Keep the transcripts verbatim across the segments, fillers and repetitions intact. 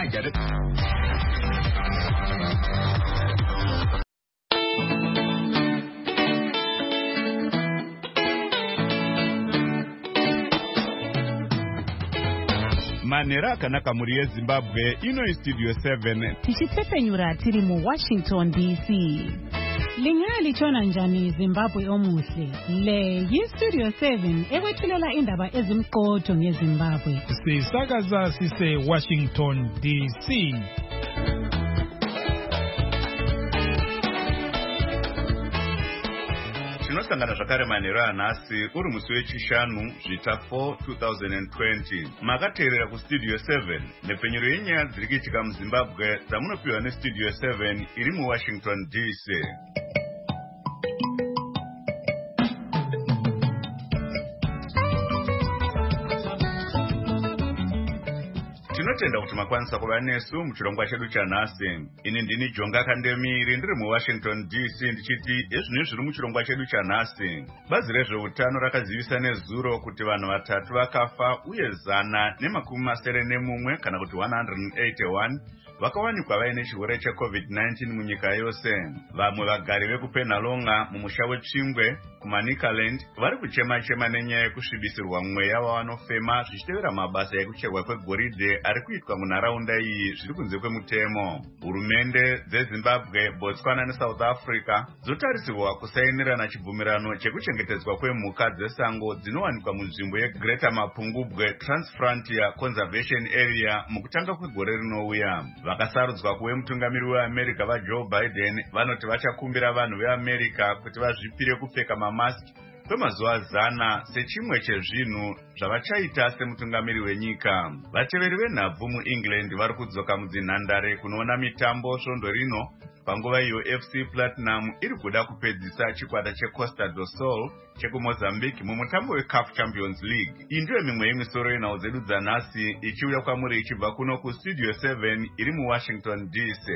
I get it. Manera kanaka muri Zimbabwe ino Studio seven tichitsepenyura tiri mu Washington D C. Lingali chona njani Zimbabwe omuhle. Le yi Studio seven ekwethulela indaba ezimqotho ngeZimbabwe. Sisakaza sise Washington D C. Tinosangana zvakare manheru anhasi uri musi wechishanu zvita four twenty twenty. Makateerera kustudio seven nepfenyuro yenyaya dziri kuitika muZimbabwe dzamunopiwa nestudio seven iri muWashington D C. Tinotenda kuti makwanisa kuva nesu muchirongwa chedu chanhasi. Ini ndini Jonga Kandemiri ndiri muWashington D C ndichiti ezvino zviri muchirongwa chedu chanhasi. Bazi rezveutano rakazivisa nezuro kuti vanhu vatatu vakafa uye zana nemakumi masere nemumwe kana kuti one hundred eighty-one vakawanikwa vaine chirwere checovid nineteen munyika yose. Vamwe vagari vekupenhalonga mumusha wetsvingwe kuManicaland vari kuchema-chema nenyaya yekusvibisirwa mweya wavanofema zvichitevera mabasa ekucherwa kwegoridhe ari kuitwa munharaunda iyi zviri kunze kwemutemo. Hurumende dzeZimbabwe, Botswana neSouth Africa dzotarisirwa kusainirana chibvumirano chekuchengetedzwa kwemhuka dzesango dzinowanikwa munzvimbo yeGreater Mapungubwe Transfrontier Conservation Area mukutanga kwegore rinouya. Vakasarudzwa kuve mutungamiri weAmerica vaJoe Biden vanoti vachakumbira vanhu veAmerica kuti vazvipire kupfeka mamaski kwemazuva zana sechimwe chezvinhu zvavachaita semutungamiri wenyika. Vateveri venhabvu muEngland vari kudzoka mudzinhandare kunoona mitambo svondo rino panguva iyo F C Platinum iri kuda kupedzisa chikwata cheCosta do Sol chekuMozambique mumutambo weCAF Champions League. Iyi ndiyo mimwe yemisoro yenhau dzedu dzanhasi ichiuya kwamuri ichibva kuno kustudio seven iri muWashington D C.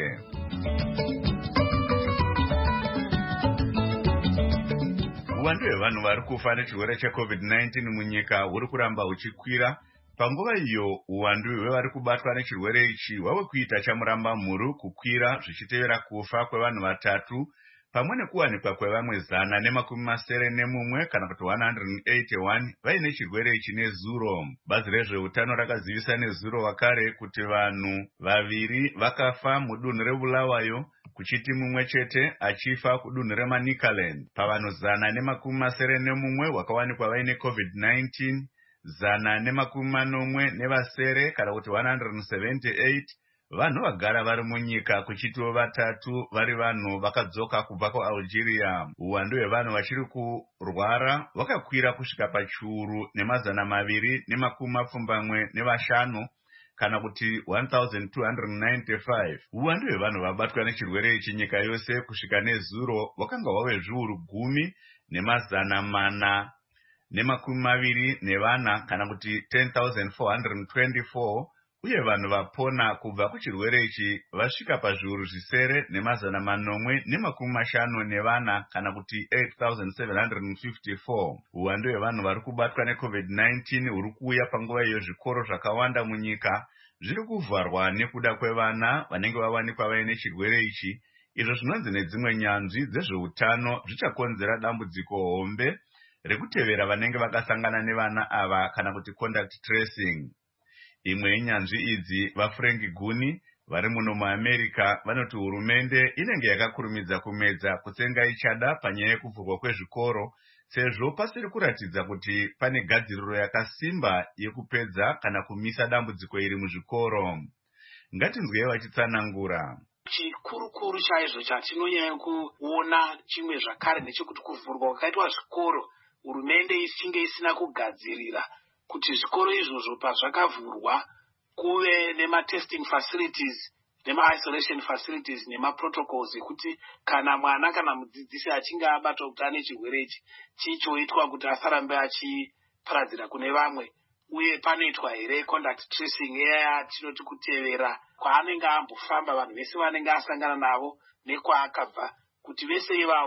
Uwandu hwevanhu vari kufa nechirwere checovid nineteen munyika huri kuramba huchikwira. Panguva iyo uwandu hwevari kubatwa nechirwere ichi hwave kuita chamuramba mhuru kukwira zvichitevera kufa kwevanhu vatatu pamwe nekuwanikwa kwevamwe zana nemakumi masere nemumwe kana kuti one hundred eighty-one vaine chirwere ichi nezuro. Bazi rezveutano rakazivisa nezuro wakare kuti vanhu vaviri vakafa mudunhu reBulawayo kuchiti mumwe chete achifa kudunhu reManicaland. Pavanhu zana nemakumi masere nemumwe wakawanikwa vaine covid nineteen, zana nemakumi manomwe nevasere kana kuti one hundred seventy-eight vanhu vagara vari munyika kuchitiwo vatatu vari vanhu vakadzoka kubva kuAlgeria. Uwandu hwevanhu vachiri kurwara hwakakwira kusvika pachiuru nemazana maviri nemakumi mapfumbamwe nevashanu kana kuti one thousand two hundred ninety-five. Uwandu hwevanhu vabatwa nechirwere ichi nyika yose kusvika nezuro hwakanga hwave zviuru gumi nemazana mana nemakumi maviri nevana kana kuti ten thousand four hundred twenty-four, uye vanhu vapona kubva kuchirwere ichi vasvika pazviuru zvisere nemazana manomwe nemakumi mashanu nevana kana kuti eight thousand seven hundred fifty-four. Uwandu hwevanhu vari kubatwa necovid nineteen huri kuuya panguva iyo zvikoro zvakawanda munyika zviri kuvharwa nekuda kwevana vanenge vawanikwa vaine chirwere ichi. Izvo zvinonzi nedzimwe nyanzvi dzezveutano zvichakonzera dambudziko hombe rekutevera vanenge vakasangana nevana ava kana kuti contact tracing. Imwe yenyanzvi idzi vaFrank Guni vari muno muAmerica vanoti hurumende inenge yakakurumidza kumedza kutsenga ichada panyaya yekuvhurwa kwezvikoro sezvo pasiri kuratidza kuti pane gadziriro yakasimba yekupedza kana kumisa dambudziko iri muzvikoro. Ngatinzwei vachitsanangura. Chikurukuru chaizvo chatinonyanya kuona chimwe zvakare nechekuti kuvhurwa kwakaitwa zvikoro hurumende isinge isina kugadzirira kuti zvikoro izvozvo pazvakavhurwa kuve nema-testing facilities nema-isolation facilities nema-protocols ekuti kana mwana kana mudzidzisi achinge abatwa kuti ane chirwere ichi chichoitwa kuti asarambe achiparadzira kune vamwe, uye panoitwa here contact tracing eya tinoti kutevera kwaanenge ambofamba vanhu vese vanenge asangana navo nekwaakabva kuti vese ivavo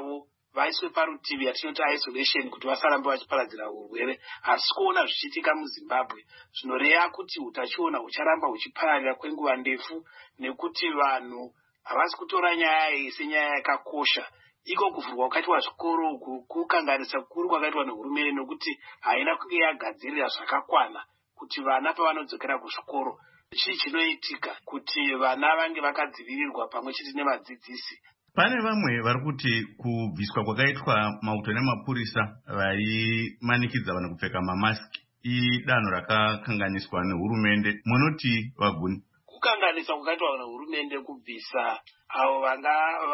vaiswe parutivi yatinoti isolation kuti vasarambe vachiparadzira urwere. Asi kuona zvichiitika muZimbabwe zvinoreva kuti utachiona hucharamba huchipararira kwenguva ndefu, nekuti vanhu havasi kutora nyaya iyi senyaya yakakosha. Iko kuvhurwa kwakaitwa zvikoro kukanganisa kukuru kwakaitwa nehurumende, nokuti haina kunge yagadzirira zvakakwana kuti vana pavanodzokera kuzvikoro chii chinoitika kuti vana vange vakadzivirirwa pamwe chete nevadzidzisi. Pane vamwe vari kuti kubviswa kwakaitwa mauto nemapurisa vaimanikidza vanhu kupfeka mamasiki idanho rakakanganiswa nehurumende. Munoti vaguni? Kukanganisa kwakaitwa nehurumende kubvisa avo vanga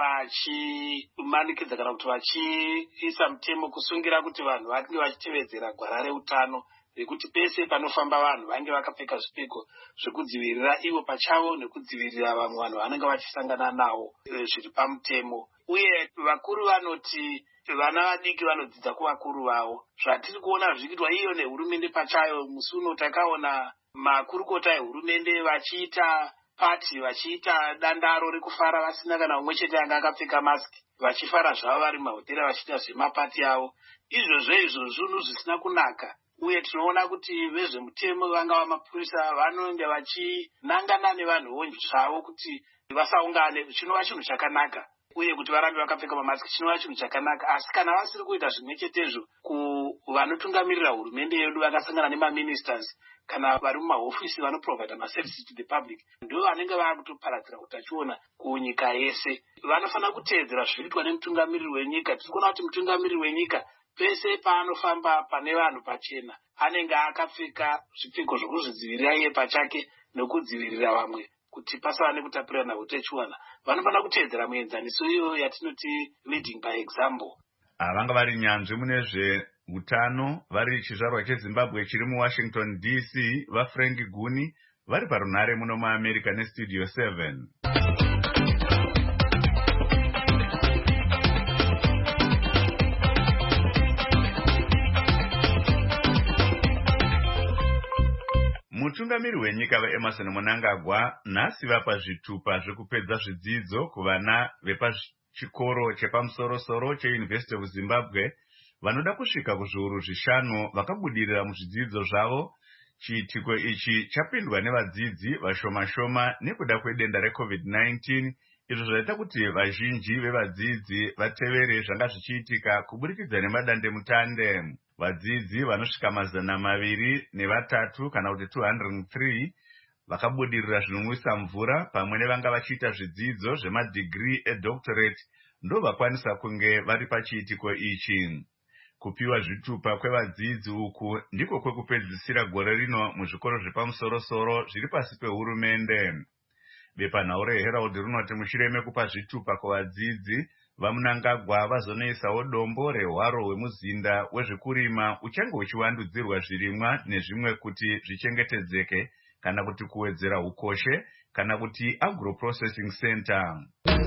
vachimanikidza kana kuti vachiisa mutemo kusungira kuti vanhu vange vachitevedzera gwara reutano rekuti pese panofamba vanhu vange vakapfeka zvipfeko zvekudzivirira ivo pachavo nekudzivirira vamwe vanhu vanenge vachisangana navo zviri pamutemo. Uye vakuru vanoti vana vadiki vanodzidza kuvakuru vavo. Zvatiri kuona zvichiitwa iyo nehurumende pachayo, musi uno takaona makurukota ehurumende vachiita pati, vachiita dandaro rekufara vasina kana umwe chete anga akapfeka masiki, vachifara zvavo vari mahotera vachiita zvemapati avo. Izvozvo izvo zvinhu zvisina kunaka. Uye tinoona kuti vezvemutemo vangava mapurisa vanonge vachinangana nevanhuwo zvavo kuti vasaungane, chinova chinhu chakanaka. Uye kuti varambe vakapfeka mamasiki chinova chinhu chakanaka. Asi kana vasiri kuita zvimwe chetezvo, kuvanotungamirira hurumende yedu vakasangana nemaministers kana vari mumahofisi vanoprovida maservices to the public, ndo vanenge vakutoparadzira utachiona kunyika yese. Vanofanira kuteedzera zvinoitwa nemutungamiriri wenyika. Tiri kuona kuti mutungamiriri wenyika pese paanofamba pane vanhu pachena anenge akapfeka zvipfeko zvokuzvidzivirira iye pachake nekudzivirira vamwe kuti pasava nekutapurirana utachiona. Vanofanira kuteedzera muenzaniso iyo yatinoti leading by example. Vanga vari nyanzvi mune zveutano vari chizvarwa cheZimbabwe chiri muWashington D C vaFrank Guni vari parunhare muno muAmerica neStudio seven. Mutungamiri wenyika vaEmerson Mnangagwa nhasi vapa zvitupa zvekupedza zvidzidzo kuvana vepachikoro chepamusoro-soro cheUniversity of Zimbabwe vanoda kusvika kuzviuru zvishanu vakabudirira muzvidzidzo zvavo. Chiitiko ichi chapindwa nevadzidzi vashoma-shoma nekuda kwedenda reCovid nineteen, izvo zvaita kuti vazhinji vevadzidzi vatevere zvanga zvichiitika kuburikidza nemadandemutande. Vadzidzi vanosvika mazana maviri nevatatu kana kuti two hundred three vakabudirira zvinonwisa mvura pamwe nevanga vachiita zvidzidzo zvemadigiri edoctorate ndo vakwanisa kunge vari pachiitiko ichi. Kupiwa zvitupa kwevadzidzi uku ndiko kwekupedzisira gore rino muzvikoro zvepamusoro-soro zviri pasi pehurumende. Bepanhau reHerald rinoti mushure mekupa zvitupa kuvadzidzi, vaMnangagwa vazonoisawo dombo rehwaro hwemuzinda wezvekurima uchange uchiwandudzirwa zvirimwa nezvimwe kuti zvichengetedzeke kana kuti kuwedzera ukoshe kana kuti agro-processing center.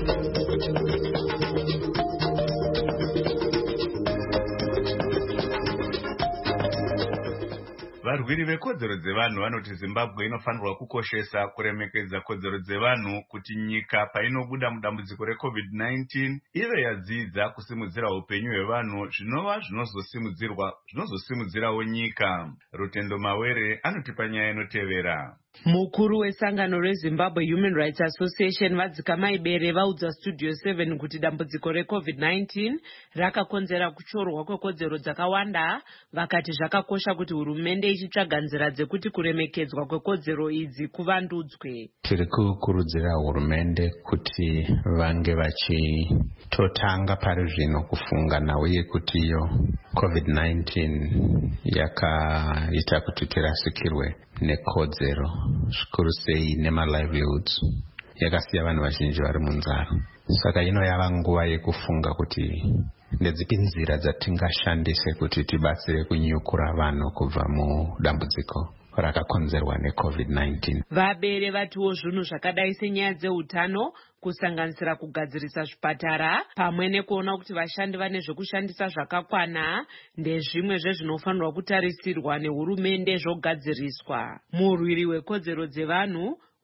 Varwiri vekodzero dzevanhu vanoti Zimbabwe inofanirwa kukoshesa kuremekedza kodzero dzevanhu kuti nyika painobuda mudambudziko reCovid nineteen ive yadzidza kusimudzira upenyu hwevanhu zvinova zvinozosimudzirwa zvinozosimudzirawo nyika. Rutendo Mawere anoti panyaya inotevera. Mukuru wesangano reZimbabwe Human Rights Association Vadzikama Bere vaudza Studio seven kuti dambudziko reCovid nineteen rakakonzera kuchorwa kwekodzero dzakawanda, vakati zvakakosha kuti hurumende ichitsvaga nzira dzekuti kuremekedzwa kwekodzero idzi kuvandudzwe. Tiri kukurudzira hurumende kuti vange vachitotanga pari zvino kufungana uye kuti iyo COVID nineteen yakaita kuti tirasikirwe nekodzero zvikuru sei nemalivelihoods, yakasiya vanhu vazhinji vari munzara. Saka ino yava nguva yekufunga kuti ndedzipi nzira dzatingashandise kuti tibatsire kunyukura vanhu kubva mudambudziko rakakonzerwa neCovid nineteen. Vabere vatiwo zvinhu zvakadai senyaya dzeutano kusanganisira kugadzirisa zvipatara pamwe nekuona kuti vashandi vane zvekushandisa zvakakwana ndezvimwe zvezvinofanirwa kutarisirwa nehurumende zvogadziriswa. Murwiri wekodzero dzevanhu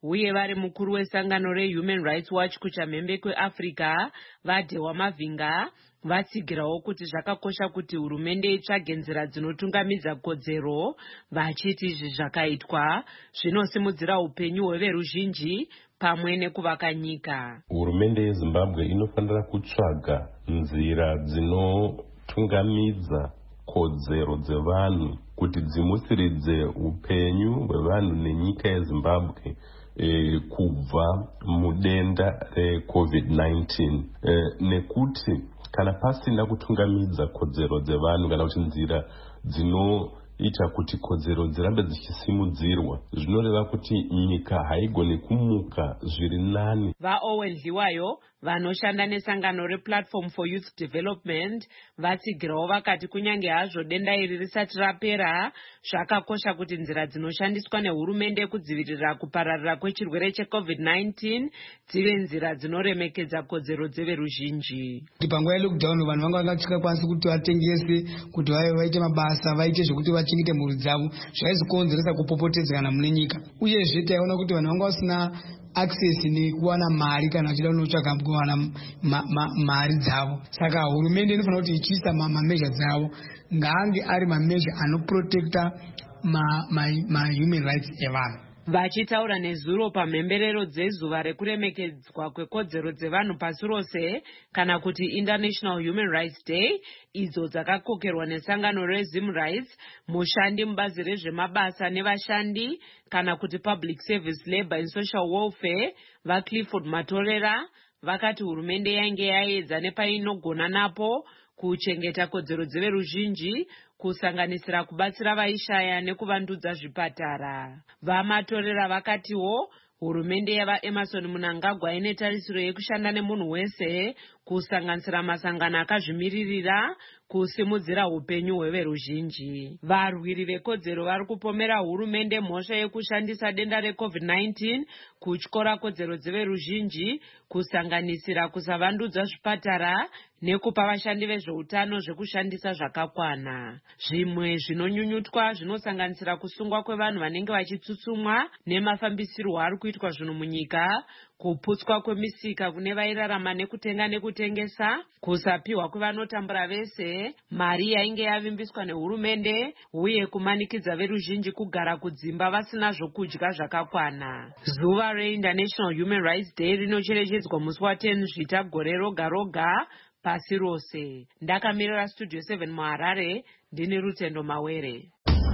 uye vari mukuru wesangano reHuman Rights Watch kuchamhembe kweAfrica vaDhewa Mavinga vatsigirawo kuti zvakakosha kuti hurumende itsvage nzira dzinotungamidza kodzero, vachiti izvi zvakaitwa zvinosimudzira upenyu hweveruzhinji pamwe nekuvaka nyika. Hurumende yeZimbabwe inofanira kutsvaga nzira dzinotungamidza kodzero dzevanhu kuti dzimusiridze upenyu hwevanhu nenyika yeZimbabwe e, kubva mudenda reCovid nineteen e, nekuti kana pasina kutungamidza kodzero dzevanhu kana kuti nzira dzinoita kuti kodzero dzirambe dzichisimudzirwa, zvinoreva kuti nyika haigoni kumuka zviri nani. VaOwen Dliwayo vanoshanda nesangano rePlatform for Youth Development vatsigirawo vakati kunyange hazvo denda iri risati rapera, zvakakosha kuti nzira dzinoshandiswa nehurumende kudzivirira kupararira kwechirwere cheCovid nineteen dzive nzira dzinoremekedza kodzero dzeveruzhinji. Panguva yelockdown vanhu vanga vasingakwanisi kuti vatengese, kuti vaite mabasa, vaite zvokuti vachengete mhuri dzavo, zvaizokonzeresa kupopotedzana mune nyika. Uyezve taiona kuti vanhu vanga vasina access ni kuwana mari kana vachida kunotsvaga kuwana mari dzavo. Saka hurumende inofanira kuti ichiisa mameasure dzavo ngaange ari mameasure anoprotecta ma-human rights evanhu. Vachitaura nezuro pamhemberero dzezuva rekuremekedzwa kwekodzero dzevanhu pasi rose kana kuti International Human Rights Day, idzo dzakakokerwa nesangano reZim Rights, mushandi mubazi rezvemabasa nevashandi kana kuti Public Service Labour and Social Welfare vaClifford Matorera vakati hurumende yainge yaedza nepainogona napo kuchengeta kodzero dzeveruzhinji, kusanganisira kubatsira vaishaya nekuvandudza zvipatara. VaMatorera vakatiwo hurumende yavaEmerson Mnangagwa ine tarisiro yekushanda nemunhu wese, kusanganisira masangano akazvimiririra, kusimudzira upenyu hweveruzhinji. Varwiri vekodzero vari kupomera hurumende mhosva yekushandisa denda reCovid nineteen kutyora kodzero dzeveruzhinji, kusanganisira kusavandudza zvipatara nekupa vashandi vezveutano zvekushandisa zvakakwana. Zvimwe zvinonyunyutwa zvinosanganisira kusungwa kwevanhu vanenge vachitsutsumwa nemafambisirwo ari kuitwa zvinhu munyika, kuputswa kwemisika kune vairarama nekutenga nekutengesa, kusapiwa kwevanotambura vese, mari yainge yavimbiswa nehurumende, uye kumanikidza veruzhinji kugara kudzimba vasina zvokudya zvakakwana. Zuva reInternational Human Rights Day rinocherechedzwa musi wa10 Zvita gore roga roga pasi rose. Ndakamirira Studio seven muHarare, ndini Rutendo Mawere.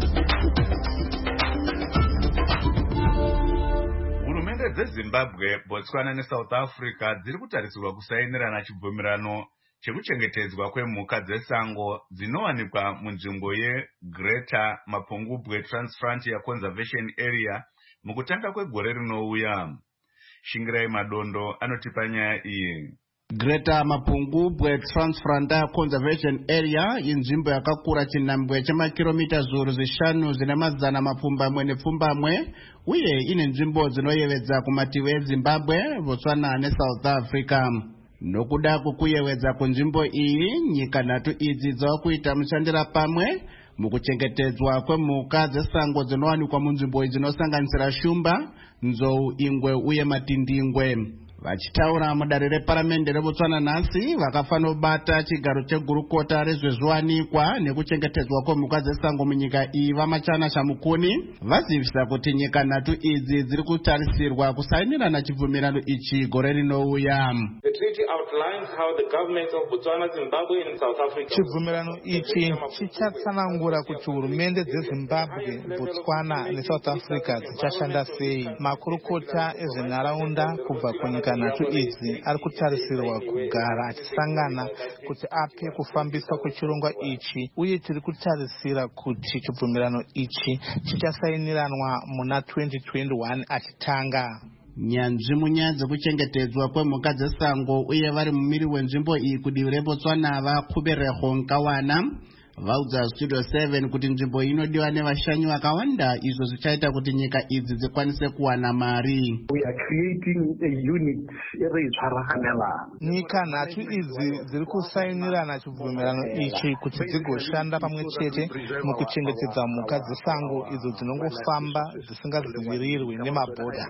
Hurumende dzeZimbabwe, Botswana neSouth Africa dziri kutarisirwa kusainirana chibvumirano chekuchengetedzwa kwemhuka dzesango dzinowanikwa munzvimbo yeGreater Mapungubwe Transfrontier Conservation Area mukutanga kwegore rinouya. Shingirai Madondo anotipa nyaya iyi. Greater Mapungubwe Transfrontier Conservation Area inzvimbo yakakura chinhambwe chemakiromita zviuru zvishanu zvine mazana mapfumbamwe nepfumbamwe, uye ine nzvimbo dzinoyevedza kumativi eZimbabwe, Botswana neSouth Africa. Nokuda kwekuyevedza kunzvimbo iyi, nyika nhatu idzi dzava kuita mushandira pamwe mukuchengetedzwa kwemhuka dzesango dzinowanikwa munzvimbo dzinosanganisira shumba, nzou, ingwe uye matindingwe. Vachitaura mudare reparamende reBotswana nhasi, vakafanobata chigaro chegurukota rezvezviwanikwa nekuchengetedzwa kwemhuka dzesango munyika iyi vaMachana Shamukuni vazivisa kuti nyika nhatu idzi dziri kutarisirwa kusainirana chibvumirano ichi gore rinouya. The treaty outlines how the governments of Botswana, Zimbabwe and South Africa. Chibvumirano ichi chichatsanangura kuti hurumende dzeZimbabwe, Botswana neSouth Africa dzichashanda sei. Makurukota ezvenharaunda kubva kunyika nhatu idzi ari kutarisirwa kugara achisangana kuti ape kufambiswa kwechirongwa ichi, uye tiri kutarisira kuti chibvumirano ichi chichasainiranwa muna twenty twenty-one achitanga. Nyanzvi munyaya dzekuchengetedzwa kwemhuka dzesango uye vari mumiri wenzvimbo iyi kudivi reBotswana vaKhubereho Nkawana vaudza Studio seven kuti nzvimbo inodiwa nevashanyi vakawanda, izvo zvichaita kuti nyika idzi dzikwanise kuwana mari. We are creating a unit eritsvarakanela. Nyika nhatu idzi dziri kusainirana chibvumirano ichi kuti dzigoshanda pamwe chete mukuchengetedza mhuka dzesango idzo dzinongofamba dzisingadzivirirwi nemabhodha.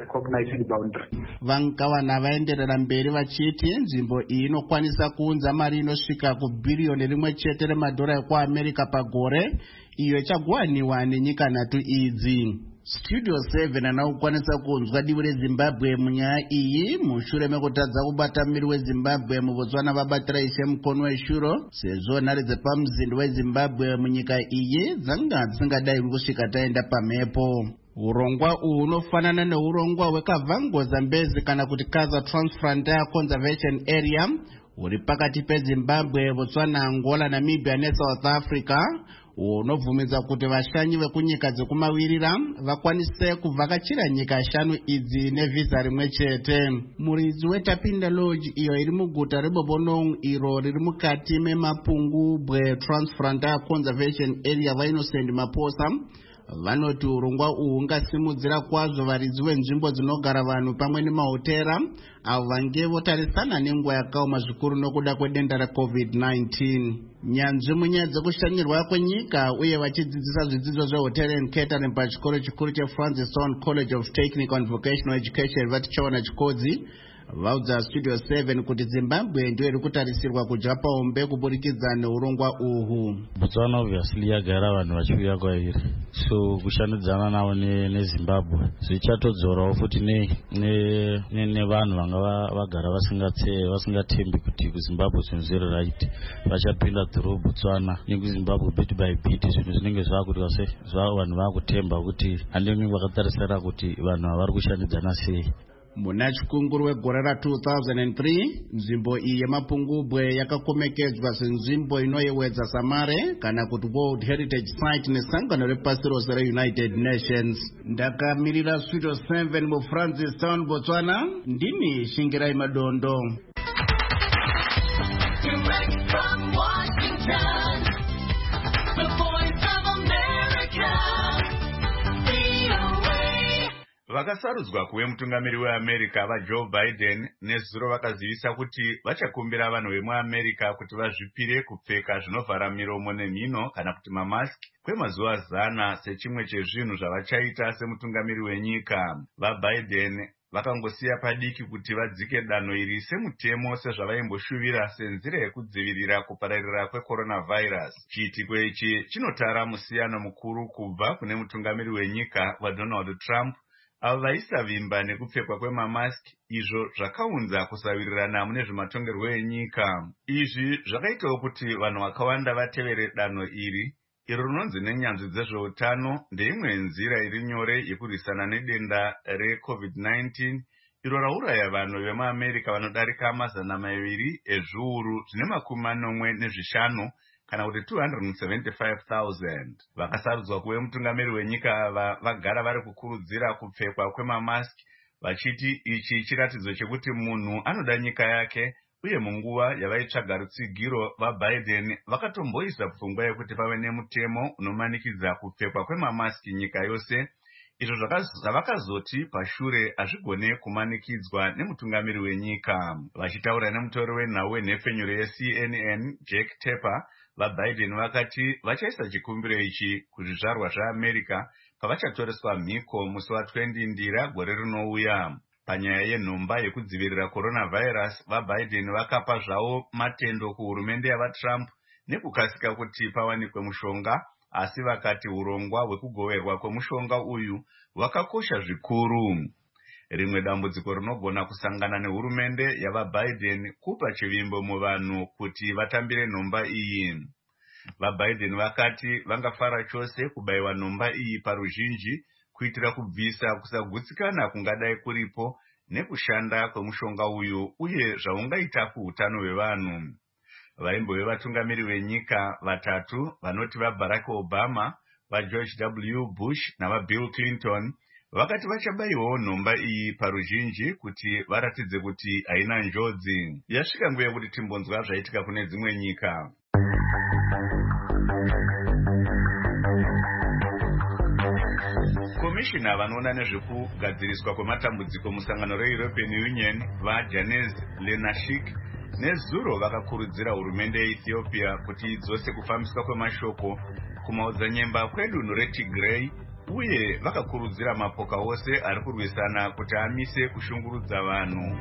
Vankawana vaenderera mberi vachiti nzvimbo iyi inokwanisa kuunza mari inosvika kubhiriyoni rimwe chete remadhora ekuAmerika pagore, iyo ichagowaniwa nenyika nhatu idzi. Studio seven anakukwanisa kunzwa divi reZimbabwe munyaya iyi mushure mekutadza kubata miri weZimbabwe muBotswana vabatira ishe mukono weshuro, sezvo nhare dzepamuzindi weZimbabwe munyika iyi dzanga dzisingadai kusvika taenda pamhepo. Urongwa uhu unofanana neurongwa hwekavango Zambezi kana kuti Kaizer Transfrontier Conservation Area uri pakati peZimbabwe, Botswana, Angola, Namibia neSouth Africa, unobvumidza kuti vashanyi vekunyika dzekumawirira vakwanise kuvhakachira nyika shanu idzi nevhisa rimwe chete. Muridzi weTapinda Lodge iyo iri muguta reBobonong iro riri mukati memapungubwe Transfrontier Conservation Area vaInnocent Maposa vanoti urongwa uhu ungasimudzira kwazvo varidzi venzvimbo dzinogara vanhu pamwe nemahotera avo vange votarisana nenguva yakaoma zvikuru nokuda kwedenda reCovid nineteen. Nyanzvi munyaya dzekushanyirwa kwenyika uye vachidzidzisa zvidzidzo zvehotel and catering pachikoro chikuru cheFrancis Stone College of Technical and Vocational Education vatichaona chikodzi vaudza Studio seven kuti Zimbabwe ndiyo iri kutarisirwa kudya paombe kuburikidza neurongwa uhu. Botswana obviously yagara vanhu vachiuya kwairi, so kushandidzana navo neZimbabwe zvichatodzorawo futi nevanhu vanga vagara vasingatembi kuti kuZimbabwe zvinhu zviri right vachapinda through Botswana nekuZimbabwe bit by bit zvinhu zvinenge zvakuti vanhu vakutemba kuti handingi vakatarisira kuti vanhu havari kushandidzana sei. Muna chikunguru wegore ra two thousand three nzvimbo iyi yemapungubwe yakakomekedzwa senzvimbo inoyewedza samare kana kuti World Heritage Site nesangano repasi rose reUnited Nations. Ndakamirira Studio seven muFrancis Town, Botswana, ndini Shingirai Madondo. Direct from Washington, the voice of America. Vakasarudzwa kuve mutungamiri weAmerica vaJoe Biden nezuro vakazivisa kuti vachakumbira vanhu vemuAmerica kuti vazvipire kupfeka zvinovhara miromo nemhino kana kuti mamaski kwemazuva zana sechimwe chezvinhu zvavachaita semutungamiri wenyika. VaBiden vakangosiya padiki kuti vadzike danho iri semutemo sezvavaimboshuvirira senzira yekudzivirira kupararira kwecoronavirus. Chiitiko ichi chinotara musiyano mukuru kubva kune mutungamiri wenyika waDonald Trump avo vaisavimba nekupfekwa kwemamaski, izvo zvakaunza kusawirirana mune zvematongerwo enyika. Izvi zvakaitawo kuti vanhu vakawanda vatevere danho iri, iro rinonzi nenyanzvi dzezveutano ndeimwe nzira iri nyore yekurwisana nedenda reCovid nineteen, iro rauraya vanhu vemuAmerica vanodarika mazana maviri ezviuru zvine makumi manomwe nezvishanu kana kuti two hundred seventy-five thousand. Vakasarudzwa kuve mutungamiri wenyika ava vagara vari kukurudzira kupfekwa kwemamaski, vachiti ichi chiratidzo chekuti munhu anoda nyika yake, uye munguva yavaitsvaga rutsigiro vaBiden vakatomboisa pfungwa yekuti pave nemutemo unomanikidza kupfekwa kwemamaski nyika yose, izvo zvavakazoti pashure hazvigone kumanikidzwa nemutungamiri wenyika. Vachitaura nemutauri wenhau wenhepfenyuro yeC N N Jack Tapper, vaBiden vakati vachaisa chikumbiro ichi kuzvizvarwa zveAmerica pavachatoreswa mhiko musi wa20 ndira gore rinouya. Panyaya yenhomba yekudzivirira coronavirus, vaBiden vakapa zvavo matendo kuhurumende yavaTrump nekukasika kuti pawanikwe mushonga, asi vakati urongwa hwekugoverwa kwemushonga uyu hwakakosha zvikuru. Rimwe dambudziko rinogona kusangana nehurumende yavaBiden kupa chivimbo muvanhu kuti vatambire nhomba iyi. VaBiden vakati vangafara chose kubayiwa nhomba iyi paruzhinji kuitira kubvisa kusagutsikana kungadai kuripo nekushanda kwemushonga uyu uye zvaungaita kuutano hwevanhu. Vaimbove vatungamiri venyika vatatu vanoti vaBarack Obama, vaGeorge W Bush navaBill Clinton vakati vachabayiwawo nhomba iyi paruzhinji kuti varatidze kuti haina njodzi. Yasvika nguva yekuti timbonzwa zvaitika kune dzimwe nyika. vakomishina vanoona nezvekugadziriswa kwematambudziko musangano reeuropean union vaJanes Lenashik nezuro vakakurudzira hurumende yeEthiopia kuti idzose kufambiswa kwemashoko kumaodzanyemba kwedunhu reTigray uye vakakurudzira mapoka ose ari kurwisana kuti amise kushungurudza vanhu.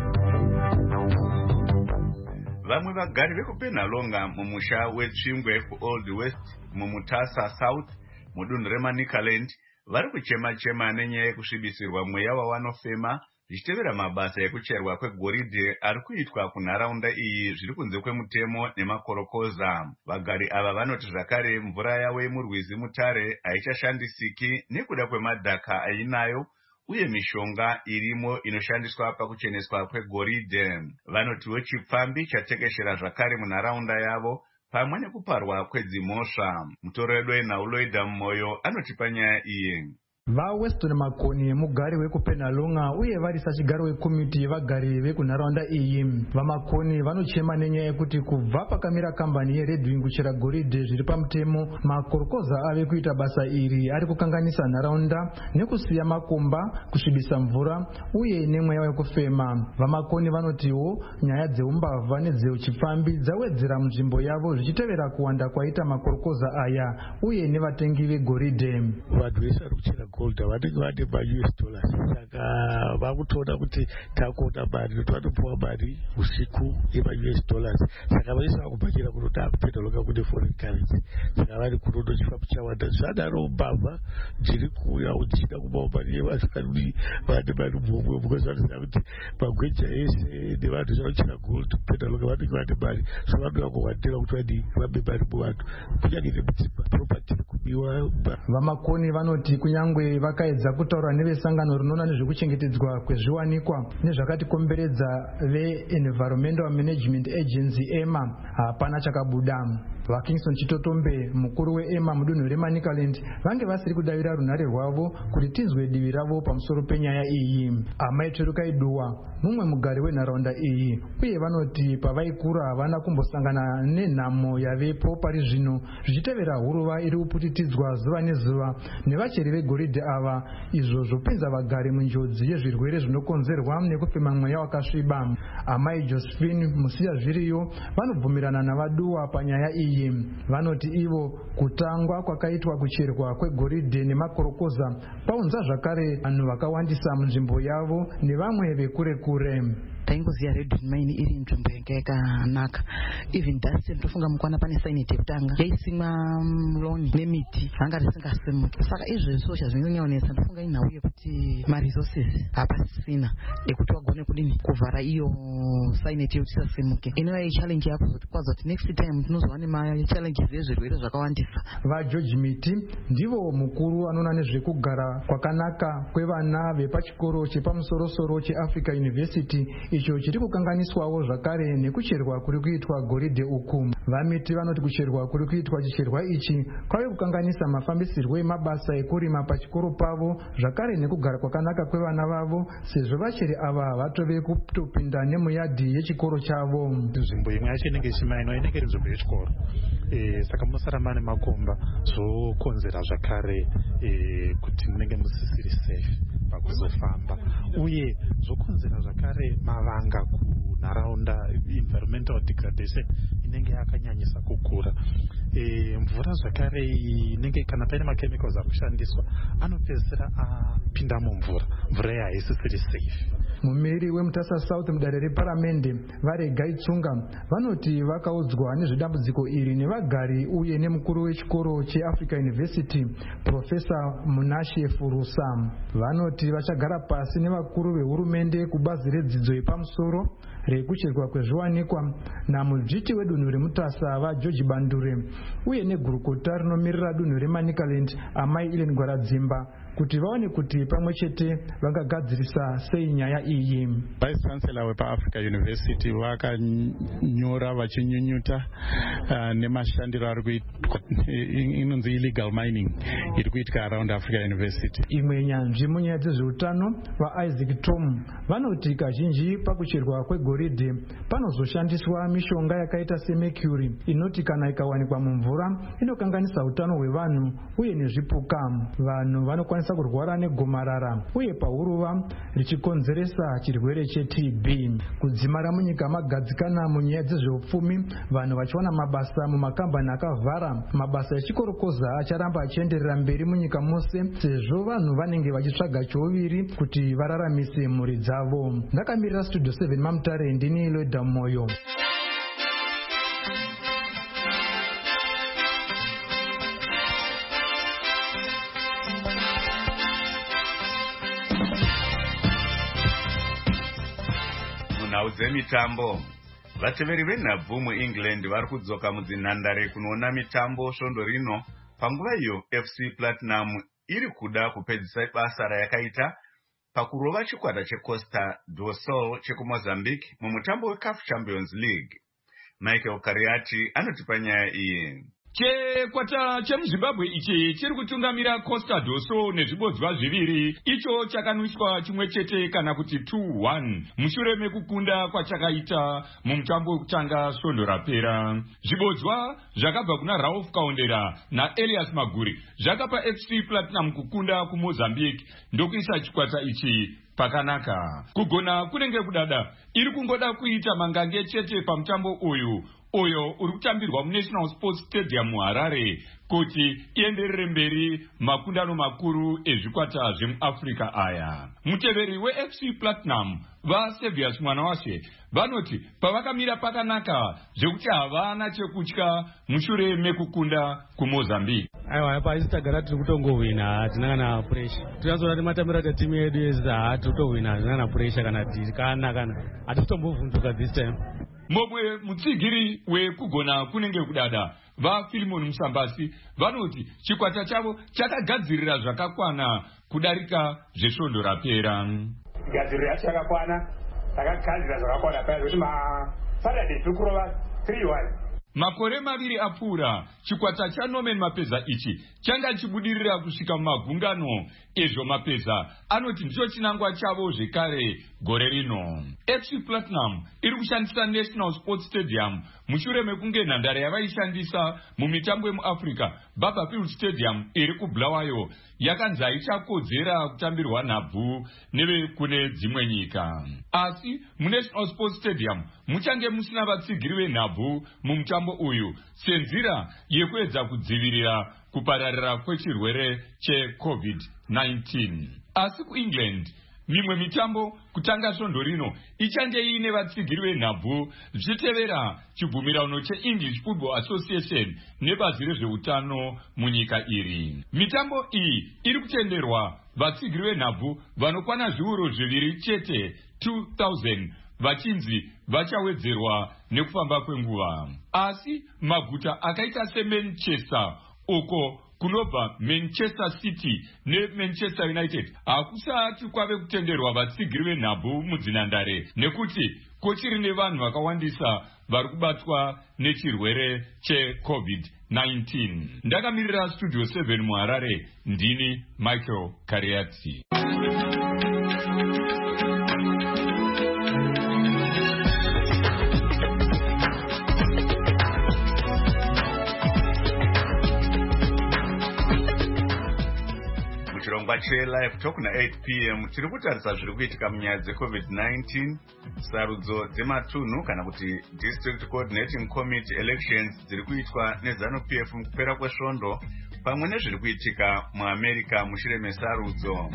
Vamwe vagari vekupenhalonga mumusha wetsvingwe kuOld West mumutasa South mudunhu reManicaland vari kuchema-chema nenyaya yekusvibisirwa mweya wavanofema zvichitevera mabasa ekucherwa kwegoridhe ari kuitwa kunharaunda iyi zviri kunze kwemutemo nemakorokoza. Vagari ava vanoti zvakare mvura yavo yemurwizi Mutare haichashandisiki nekuda kwemadhaka ainayo uye mishonga irimo inoshandiswa pakucheneswa kwegoridhe. Vanotiwo chipfambi chatekeshera zvakare munharaunda yavo pamwe nekuparwa kwedzimhosva. Mutoredo weNhauloida Moyo anotipa nyaya iyi. VaWeston Makoni mugari wekupenhalonga uye vari sachigaro wekomiti yevagari vekunharaunda iyi. VaMakoni vanochema nenyaya yekuti kubva pakamira kambani yeRedwing kuchera goridhe zviri pamutemo, makorokoza ave kuita basa iri ari kukanganisa nharaunda nekusiya makomba, kusvibisa mvura uye nemweya wekufema. VaMakoni vanotiwo nyaya dzeumbavha nedzeuchipfambi dzawedzera munzvimbo yavo zvichitevera kuwanda kwaita makorokoza aya uye nevatengi vegoridhe. Vanhu vese vari kuchera gold vanenge vane ma-U S dollars saka vakutoona kuti takuona mari vanopuwa mari usiku yema-U S dollars saka vese vakubhakira kunoda kupenhalonga kune foreign currency saka vari kunono chifambo chawanda zvadaro mbavha dziri kuuya uchida kubawo mari yevasikani vane mari mumwe because vanoziva kuti magweja ese nevanhu zvanochera gold kupenhalonga vanenge vane mari so vanoda kuwandira kuti vadi vambe mari muvanhu kunyange nemudzimba property kubiwa. VaMakoni vanoti kunyangwe vakaedza kutaura nevesangano rinoona nezvekuchengetedzwa kwezviwanikwa nezvakatikomberedza veEnvironmental Management Agency EMA hapana chakabuda. VaKingston Chitotombe mukuru weEMA mudunhu reManicaland vange vasiri kudavira runhare rwavo kuti tinzwe divi ravo pamusoro penyaya iyi. Amai Terukaiduwa mumwe mugari wenharaunda iyi uye vanoti pavaikura havana kumbosangana nenhamo yavepo pari zvino zvichitevera huruva iri kuputitidzwa zuva nezuva nevacheri vegoridhe ava, izvo zvopinza vagari munjodzi yezvirwere zvinokonzerwa nekufema mweya wakasviba. Amai Josephine Musiyazviriyo vanobvumirana navaduwa panyaya iyi. Vanoti ivo kutangwa kwakaitwa kucherwa kwegoridhe nemakorokoza paunza zvakare vanhu vakawandisa munzvimbo yavo nevamwe vekure kure. taingoziva Redwing mine iri nzvimbo yanga yakanaka, even dust ndofunga mukwana pane saineti yekutanga yaisimwa muloni nemiti vanga risingasimuki, saka izvezvo chazvinonyaonesa ndofunga inhau yekuti maresources hapasisina ekuti vagone kudini kuvhara iyo saineti yekuti isasimuke. Inova challenge yapo kuti kwazoti next time tinozova nemachallenges ezvirwere zvakawandisa. VaGeorge Miti ndivo mukuru anoona nezvekugara kwakanaka kwevana vepachikoro chepamusorosoro cheAfrica University icho chiri kukanganiswawo zvakare nekucherwa kuri kuitwa goridhe uku. VaMiti vanoti kucherwa kuri kuitwa chicherwa ichi kwave kukanganisa mafambisirwo emabasa ekurima pachikoro pavo zvakare nekugara kwakanaka kwevana vavo sezvo vacheri ava vatove kutopinda nemuyadhi yechikoro chavo. Nzvimbo imwe yacho inenge ichimainwa inenge iri nzvimbo yechikoro, saka munosara mane makomba zvokonzera zvakare kuti munenge musisiri safe pakuzofamba uye zvokonzera zvakare mavanga kunharaunda, environmental degradation inenge yakanyanyisa kukura. Mvura zvakare inenge kana paine machemicals ari kushandiswa anopedzisira apinda mumvura, mvura iyi haisisiri safe. Mumiri wemutasa South mudare reparamende Varega Itsunga vanoti vakaudzwa nezvedambudziko iri nevagari uye nemukuru wechikoro cheAfrica University Professor Munashe Furusa. Vanoti vachagara pasi nevakuru vehurumende kubazi redzidzo yepamusoro rekucherwa kwezviwanikwa namudzviti wedunhu remutasa vaGeorge Bandure uye negurukota rinomirira dunhu reManicaland Amai Ellen Gwaradzimba kuti vaone kuti pamwe chete vangagadzirisa sei nyaya iyi. Vice Chancellor wepaAfrica University vakanyora vachinyunyuta uh, nemashandiro ari kuitwa inonzi illegal mining iri kuitika around Africa University. Imwe nyanzvi munyaya dzezveutano vaIsaac Tom vanoti kazhinji pakucherwa kwegoridhe panozoshandiswa mishonga yakaita semercury inoti kana ikawanikwa mumvura inokanganisa utano hwevanhu uye nezvipuka. Vanhu vanokwanisa vanokwanisa kurwara negomarara uye pahuruva richikonzeresa chirwere che-T B. Kudzimara munyika magadzikana munyaya dzezveupfumi, vanhu vachiwana mabasa mumakambani akavhara. Mabasa echikorokoza acharamba achienderera mberi munyika mose sezvo vanhu vanenge vachitsvaga chouviri kuti vararamise mhuri dzavo. Ndakamirira Studio seven Mamutare, ndini Loida Moyo. Munhau dzemitambo, vateveri venhabvu muEngland vari kudzoka mudzinhandare kunoona mitambo svondo rino, panguva iyo F C Platinum iri kuda kupedzisa basa rayakaita pakurova chikwata cheCosta do Sol chekuMozambique mumutambo weCAF Champions League. Michael Kariati anotipa nyaya iyi. Chikwata chemuZimbabwe ichi chiri kutungamira Costa do Sol nezvibodzwa zviviri, icho chakanwiswa chimwe chete kana kuti two one mushure mekukunda kwachakaita mumutambo wekutanga svondo rapera. Zvibodzwa zvakabva kuna Ralph Kaondera naElias Maguri zvakapa F C Platinum kukunda kuMozambique ndokuisa chikwata ichi pakanaka. Kugona kunenge kudada, iri kungoda kuita mangange chete pamutambo uyu uyo uri kutambirwa muNational Sports Stadium muHarare kuti ienderere mberi makundano makuru ezvikwata zvemuAfrica aya. Muteveri weF C Platinum vaSevius Mwanawashe vanoti pavakamira pakanaka zvekuti havana chekutya mushure mekukunda kuMozambique. Aiwa, paisi tagara tiri kutongohwina, hatina kana pressure. Tinozoona kuti matambiro aita timu yedu yezida hati kutohwina, hatina kana pressure kana dhiri kana kana hati kutombovhunduka this time. Momwe mutsigiri wekugona kunenge kudada vaFilimon Musambasi vanoti chikwata chavo chakagadzirira zvakakwana kudarika zvesvondo rapera. Gadzirira chakakwana, takagadzirira zvakakwana paya kuti maSaturday tukurova three one. Makore maviri apfuura, chikwata chaNorman Mapeza ichi changa chibudirira kusvika mumagungano ezvo Mapeza anoti ndicho chinangwa chavo zvekare gore rino. F C Platinum iri kushandisa National Sports Stadium mushure mekunge nhandare yavaishandisa mumitambo yemuAfrica Barberfield Stadium iri kuBulawayo yakanzi haichakodzera kutambirwa nhabvu nevekune dzimwe nyika. Asi muNational Sports Stadium muchange musina vatsigiri venhabvu mumutambo uyu senzira yekuedza kudzivirira kupararira kwechirwere cheCovid nineteen. Asi kuEngland mimwe mitambo kutanga svondo rino ichange iine vatsigiri venhabvu zvichitevera chibvumirano cheEnglish Football Association nebazi rezveutano munyika iri. Mitambo iyi iri kutenderwa vatsigiri venhabvu vanokwana zviuru zviviri chete two thousand vachinzi vachawedzerwa nekufamba kwenguva. Asi maguta akaita seManchester uko kunobva Manchester City neManchester United hakusati kwave kutenderwa vatsigiri venhabvu mudzinhandare nekuti kochiri nevanhu vakawandisa vari kubatwa nechirwere cheCovid nineteen. Ndakamirira Studio seven muHarare, ndini Michael Kariati. Chirongwa cheLive Talk na eight p m tiri kutarisa zviri kuitika munyaya dzeCovid nineteen, sarudzo dzematunhu kana kuti District Coordinating Committee elections dziri kuitwa neZANU-P F mukupera kwesvondo, pamwe nezviri kuitika muAmerica mushure mesarudzo.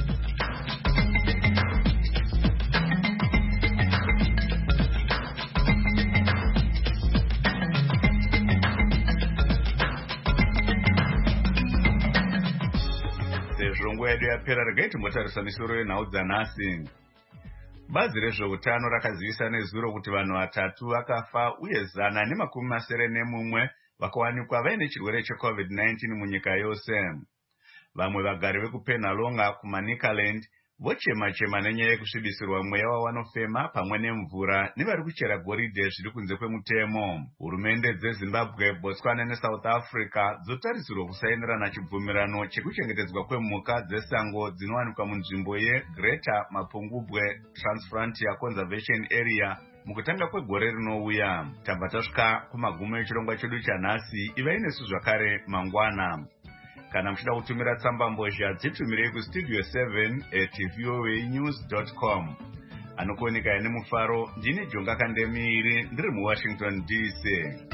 Nguva yedu yapera, regai timbotarisa misoro yenhau dzanhasi. Bazi rezveutano rakazivisa nezuro kuti vanhu vatatu vakafa uye zana nemakumi masere nemumwe vakawanikwa vaine chirwere cheCovid nineteen munyika yose. Vamwe vagari vekuPenalonga kuManicaland vochema-chema nenyaya yekusvibisirwa mweya wavanofema pamwe nemvura nevari kuchera goridhe zviri kunze kwemutemo. Hurumende dzeZimbabwe, Botswana neSouth Africa dzotarisirwa kusainirana chibvumirano chekuchengetedzwa kwemhuka dzesango dzinowanikwa munzvimbo yeGreater Mapungubwe Transfrontier Conservation Area mukutanga kwegore rinouya. Tabva tasvika kumagumo echirongwa chedu chanhasi. Ivai nesu zvakare mangwana. Kana muchida kutumira tsamba mbozha dzitumirei kustudio seven at voa news dot com. Anokuoneka ine mufaro ndini Jonga Kandemiri ndiri muWashington D C.